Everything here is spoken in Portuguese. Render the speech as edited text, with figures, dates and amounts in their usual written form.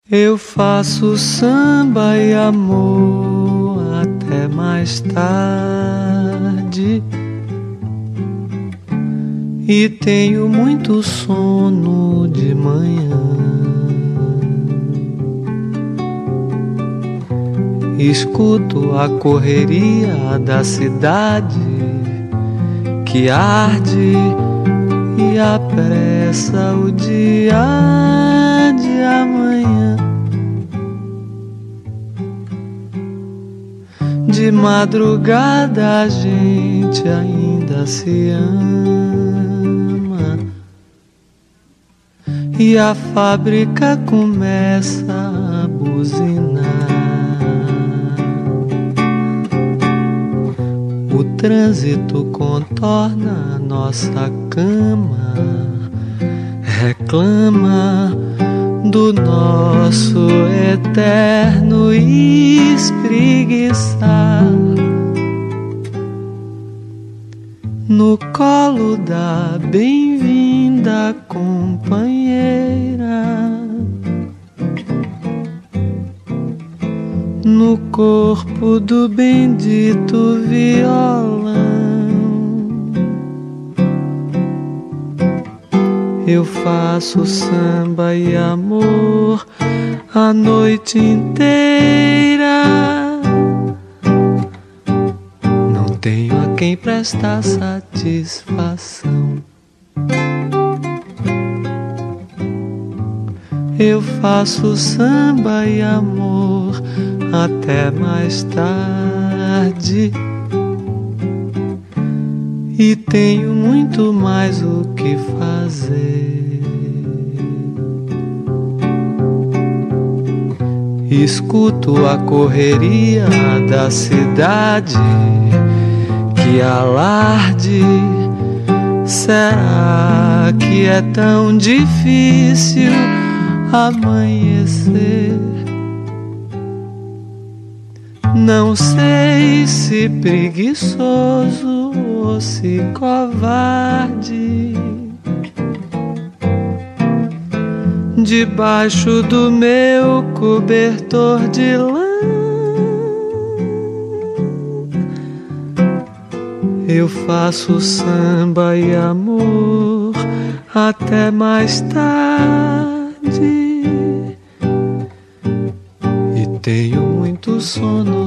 Eu faço samba e amor até mais tarde, e tenho muito sono de manhã. Escuto a correria da cidade que arde e apressa o dia de amanhã. De madrugada a gente ainda se ama, e a fábrica começa a buzinar. O trânsito contorna nossa cama, reclama do nosso eterno espreguiçar. No colo da bem-vinda companheira, no corpo do bendito violão, eu faço samba e amor a noite inteira. Não tenho a quem prestar satisfação. Eu faço samba e amor até mais tarde, e tenho muito mais o que fazer. Escuto a correria da cidade que alarde. Será que é tão difícil amanhecer? Não sei se preguiçoso ou se covarde. Debaixo do meu cobertor de lã, eu faço samba e amor até mais tarde, e tenho muito sono